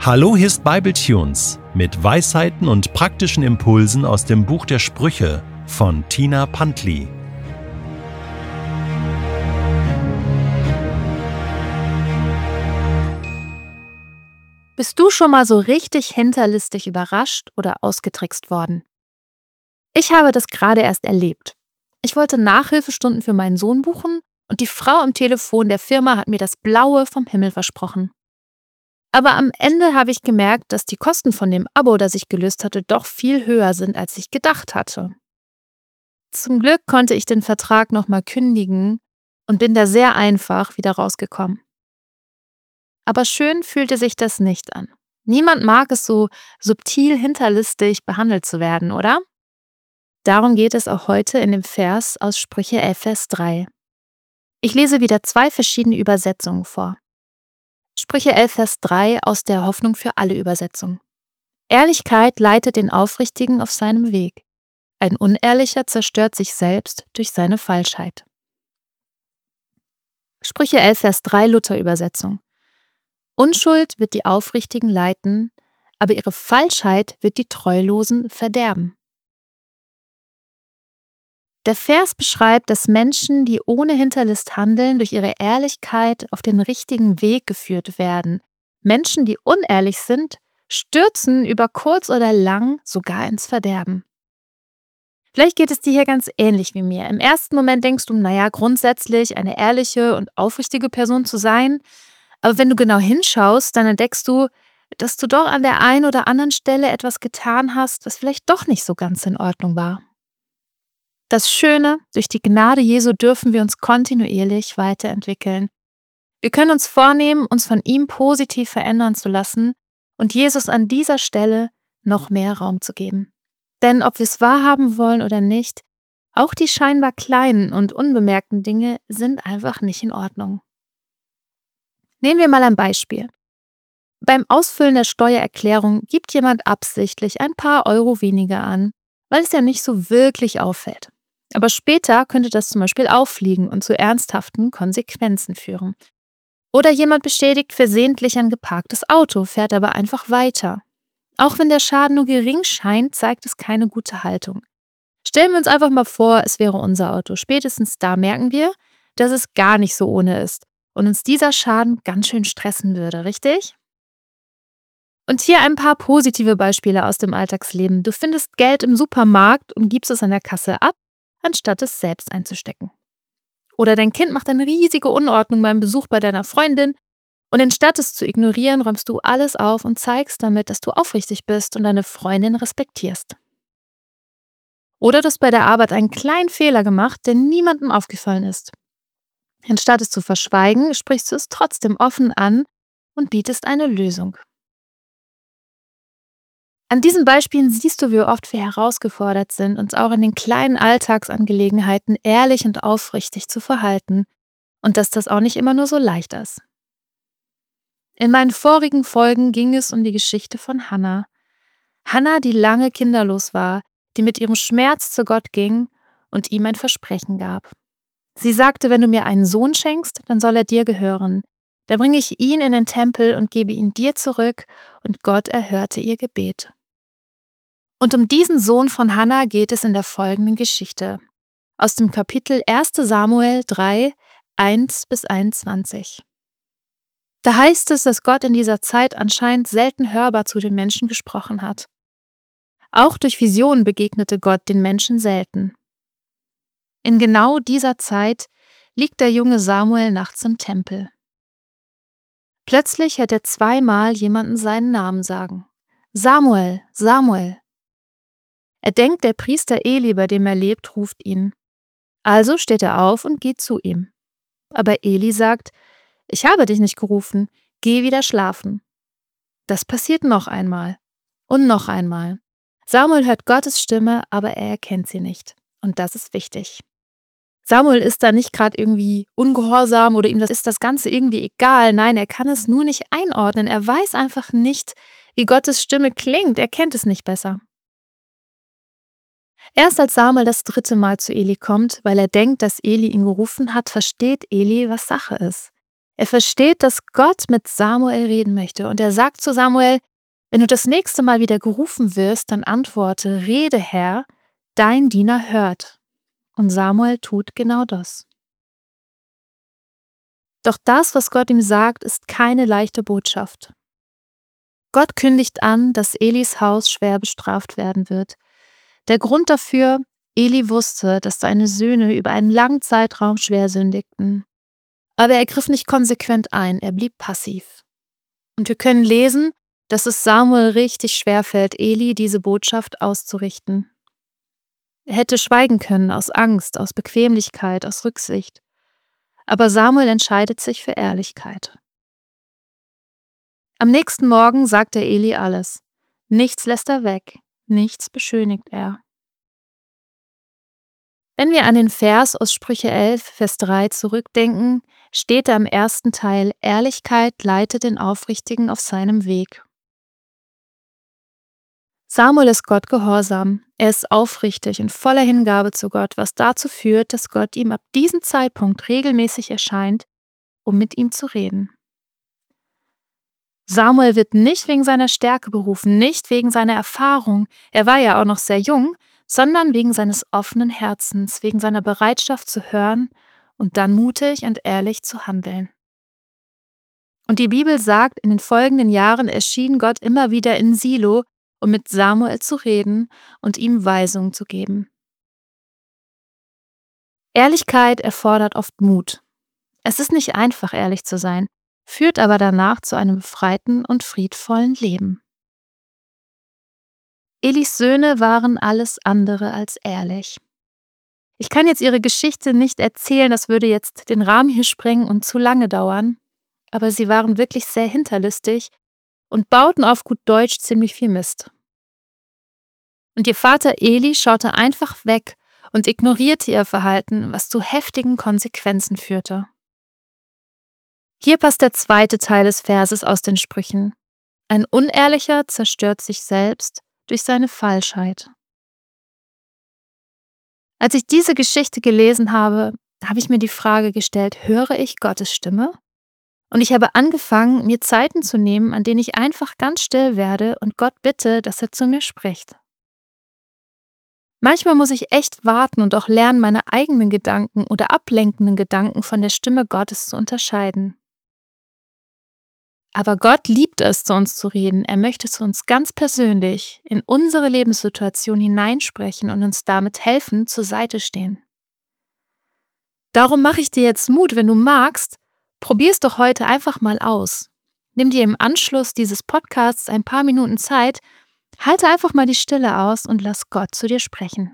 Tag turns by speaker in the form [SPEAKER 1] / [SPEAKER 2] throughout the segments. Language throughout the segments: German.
[SPEAKER 1] Hallo, hier ist Bibletunes mit Weisheiten und praktischen Impulsen aus dem Buch der Sprüche von Tina Pantli.
[SPEAKER 2] Bist du schon mal so richtig hinterlistig überrascht oder ausgetrickst worden? Ich habe das gerade erst erlebt. Ich wollte Nachhilfestunden für meinen Sohn buchen und die Frau am Telefon der Firma hat mir das Blaue vom Himmel versprochen. Aber am Ende habe ich gemerkt, dass die Kosten von dem Abo, das ich gelöst hatte, doch viel höher sind, als ich gedacht hatte. Zum Glück konnte ich den Vertrag nochmal kündigen und bin da sehr einfach wieder rausgekommen. Aber schön fühlte sich das nicht an. Niemand mag es so subtil hinterlistig behandelt zu werden, oder? Darum geht es auch heute in dem Vers aus Sprüche 11, Vers 3. Ich lese wieder 2 verschiedene Übersetzungen vor. Sprüche 11, Vers 3 aus der Hoffnung für alle Übersetzung. Ehrlichkeit leitet den Aufrichtigen auf seinem Weg. Ein Unehrlicher zerstört sich selbst durch seine Falschheit. Sprüche 11, Vers 3 Luther-Übersetzung. Unschuld wird die Aufrichtigen leiten, aber ihre Falschheit wird die Treulosen verderben. Der Vers beschreibt, dass Menschen, die ohne Hinterlist handeln, durch ihre Ehrlichkeit auf den richtigen Weg geführt werden. Menschen, die unehrlich sind, stürzen über kurz oder lang sogar ins Verderben. Vielleicht geht es dir hier ganz ähnlich wie mir. Im ersten Moment denkst du, grundsätzlich eine ehrliche und aufrichtige Person zu sein. Aber wenn du genau hinschaust, dann entdeckst du, dass du doch an der einen oder anderen Stelle etwas getan hast, was vielleicht doch nicht so ganz in Ordnung war. Das Schöne, durch die Gnade Jesu dürfen wir uns kontinuierlich weiterentwickeln. Wir können uns vornehmen, uns von ihm positiv verändern zu lassen und Jesus an dieser Stelle noch mehr Raum zu geben. Denn ob wir es wahrhaben wollen oder nicht, auch die scheinbar kleinen und unbemerkten Dinge sind einfach nicht in Ordnung. Nehmen wir mal ein Beispiel. Beim Ausfüllen der Steuererklärung gibt jemand absichtlich ein paar Euro weniger an, weil es ja nicht so wirklich auffällt. Aber später könnte das zum Beispiel auffliegen und zu ernsthaften Konsequenzen führen. Oder jemand beschädigt versehentlich ein geparktes Auto, fährt aber einfach weiter. Auch wenn der Schaden nur gering scheint, zeigt es keine gute Haltung. Stellen wir uns einfach mal vor, es wäre unser Auto. Spätestens da merken wir, dass es gar nicht so ohne ist und uns dieser Schaden ganz schön stressen würde, richtig? Und hier ein paar positive Beispiele aus dem Alltagsleben. Du findest Geld im Supermarkt und gibst es an der Kasse ab, anstatt es selbst einzustecken. Oder dein Kind macht eine riesige Unordnung beim Besuch bei deiner Freundin und anstatt es zu ignorieren, räumst du alles auf und zeigst damit, dass du aufrichtig bist und deine Freundin respektierst. Oder du hast bei der Arbeit einen kleinen Fehler gemacht, der niemandem aufgefallen ist. Anstatt es zu verschweigen, sprichst du es trotzdem offen an und bietest eine Lösung. An diesen Beispielen siehst du, wie oft wir herausgefordert sind, uns auch in den kleinen Alltagsangelegenheiten ehrlich und aufrichtig zu verhalten und dass das auch nicht immer nur so leicht ist. In meinen vorigen Folgen ging es um die Geschichte von Hannah. Hannah, die lange kinderlos war, die mit ihrem Schmerz zu Gott ging und ihm ein Versprechen gab. Sie sagte, wenn du mir einen Sohn schenkst, dann soll er dir gehören. Dann bringe ich ihn in den Tempel und gebe ihn dir zurück, und Gott erhörte ihr Gebet. Und um diesen Sohn von Hannah geht es in der folgenden Geschichte. Aus dem Kapitel 1. Samuel 3, 1-21. Da heißt es, dass Gott in dieser Zeit anscheinend selten hörbar zu den Menschen gesprochen hat. Auch durch Visionen begegnete Gott den Menschen selten. In genau dieser Zeit liegt der junge Samuel nachts im Tempel. Plötzlich hört er zweimal jemanden seinen Namen sagen. Samuel, Samuel. Er denkt, der Priester Eli, bei dem er lebt, ruft ihn. Also steht er auf und geht zu ihm. Aber Eli sagt, ich habe dich nicht gerufen, geh wieder schlafen. Das passiert noch einmal und noch einmal. Samuel hört Gottes Stimme, aber er erkennt sie nicht. Und das ist wichtig. Samuel ist da nicht gerade irgendwie ungehorsam oder ihm ist das Ganze irgendwie egal. Nein, er kann es nur nicht einordnen. Er weiß einfach nicht, wie Gottes Stimme klingt. Er kennt es nicht besser. Erst als Samuel das 3. Mal zu Eli kommt, weil er denkt, dass Eli ihn gerufen hat, versteht Eli, was Sache ist. Er versteht, dass Gott mit Samuel reden möchte und er sagt zu Samuel: Wenn du das nächste Mal wieder gerufen wirst, dann antworte: Rede, Herr, dein Diener hört. Und Samuel tut genau das. Doch das, was Gott ihm sagt, ist keine leichte Botschaft. Gott kündigt an, dass Elis Haus schwer bestraft werden wird. Der Grund dafür: Eli wusste, dass seine Söhne über einen langen Zeitraum schwer sündigten. Aber er griff nicht konsequent ein, er blieb passiv. Und wir können lesen, dass es Samuel richtig schwerfällt, Eli diese Botschaft auszurichten. Er hätte schweigen können aus Angst, aus Bequemlichkeit, aus Rücksicht. Aber Samuel entscheidet sich für Ehrlichkeit. Am nächsten Morgen sagt er Eli alles. Nichts lässt er weg, nichts beschönigt er. Wenn wir an den Vers aus Sprüche 11, Vers 3 zurückdenken, steht da im ersten Teil: Ehrlichkeit leitet den Aufrichtigen auf seinem Weg. Samuel ist Gott gehorsam, er ist aufrichtig und voller Hingabe zu Gott, was dazu führt, dass Gott ihm ab diesem Zeitpunkt regelmäßig erscheint, um mit ihm zu reden. Samuel wird nicht wegen seiner Stärke berufen, nicht wegen seiner Erfahrung, er war ja auch noch sehr jung, sondern wegen seines offenen Herzens, wegen seiner Bereitschaft zu hören und dann mutig und ehrlich zu handeln. Und die Bibel sagt, in den folgenden Jahren erschien Gott immer wieder in Silo, um mit Samuel zu reden und ihm Weisungen zu geben. Ehrlichkeit erfordert oft Mut. Es ist nicht einfach, ehrlich zu sein, führt aber danach zu einem befreiten und friedvollen Leben. Elis Söhne waren alles andere als ehrlich. Ich kann jetzt ihre Geschichte nicht erzählen, das würde jetzt den Rahmen hier sprengen und zu lange dauern, aber sie waren wirklich sehr hinterlistig und bauten auf gut Deutsch ziemlich viel Mist. Und ihr Vater Eli schaute einfach weg und ignorierte ihr Verhalten, was zu heftigen Konsequenzen führte. Hier passt der zweite Teil des Verses aus den Sprüchen. Ein Unehrlicher zerstört sich selbst durch seine Falschheit. Als ich diese Geschichte gelesen habe, habe ich mir die Frage gestellt: Höre ich Gottes Stimme? Und ich habe angefangen, mir Zeiten zu nehmen, an denen ich einfach ganz still werde und Gott bitte, dass er zu mir spricht. Manchmal muss ich echt warten und auch lernen, meine eigenen Gedanken oder ablenkenden Gedanken von der Stimme Gottes zu unterscheiden. Aber Gott liebt es, zu uns zu reden. Er möchte zu uns ganz persönlich in unsere Lebenssituation hineinsprechen und uns damit helfen, zur Seite stehen. Darum mache ich dir jetzt Mut, wenn du magst, probier es doch heute einfach mal aus. Nimm dir im Anschluss dieses Podcasts ein paar Minuten Zeit, halte einfach mal die Stille aus und lass Gott zu dir sprechen.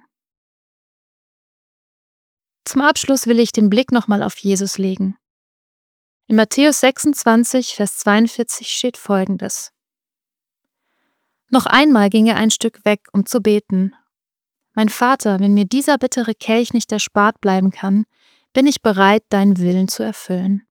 [SPEAKER 2] Zum Abschluss will ich den Blick nochmal auf Jesus legen. In Matthäus 26, Vers 42 steht Folgendes: Noch einmal ging er ein Stück weg, um zu beten. Mein Vater, wenn mir dieser bittere Kelch nicht erspart bleiben kann, bin ich bereit, deinen Willen zu erfüllen.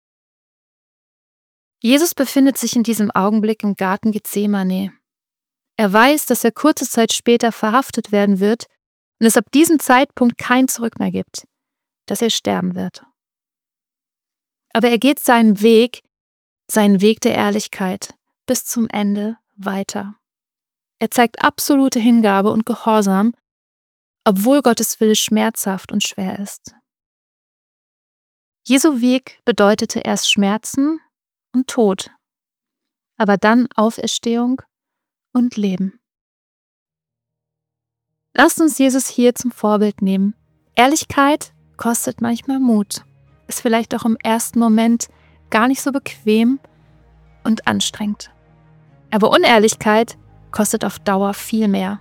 [SPEAKER 2] Jesus befindet sich in diesem Augenblick im Garten Gethsemane. Er weiß, dass er kurze Zeit später verhaftet werden wird und es ab diesem Zeitpunkt kein Zurück mehr gibt, dass er sterben wird. Aber er geht seinen Weg der Ehrlichkeit, bis zum Ende weiter. Er zeigt absolute Hingabe und Gehorsam, obwohl Gottes Wille schmerzhaft und schwer ist. Jesu Weg bedeutete erst Schmerzen und Tod, aber dann Auferstehung und Leben. Lasst uns Jesus hier zum Vorbild nehmen. Ehrlichkeit kostet manchmal Mut, ist vielleicht auch im ersten Moment gar nicht so bequem und anstrengend. Aber Unehrlichkeit kostet auf Dauer viel mehr.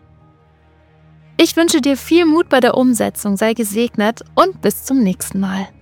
[SPEAKER 2] Ich wünsche dir viel Mut bei der Umsetzung, sei gesegnet und bis zum nächsten Mal.